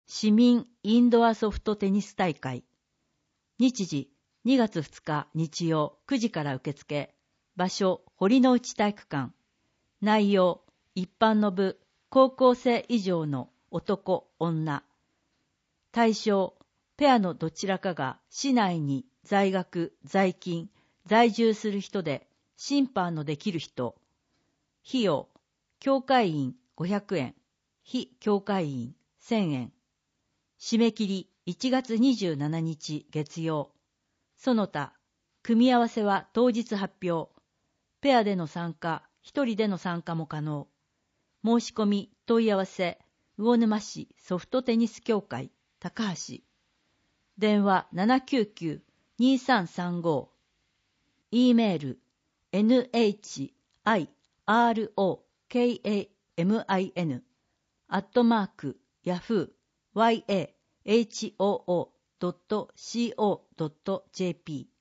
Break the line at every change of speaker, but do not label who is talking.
市民インドアソフトテニス大会。日時2月2日日曜9時から受付。場所堀之内体育館。内容一般の部高校生以上の男女。対象ペアのどちらかが市内に在学在勤在住する人で審判のできる人。費用協会員500円、非協会員1000円。締め切り1月27日月曜。その他、組み合わせは当日発表。ペアでの参加、一人での参加も可能。申し込み、問い合わせ、魚沼市ソフトテニス協会、高橋。電話799-2335。E メール、NHIROKAMIN@yahoo.co.jp